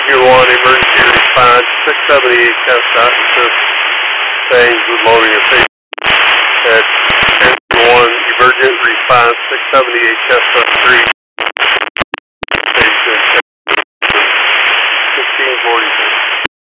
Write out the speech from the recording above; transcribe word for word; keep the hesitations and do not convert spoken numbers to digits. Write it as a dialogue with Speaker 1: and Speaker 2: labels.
Speaker 1: Gear one, emergency response, six seventy-eight Chestnut, assist things with loading and safety. At Gear one, emergent response, six seventy-eight Chestnut Street.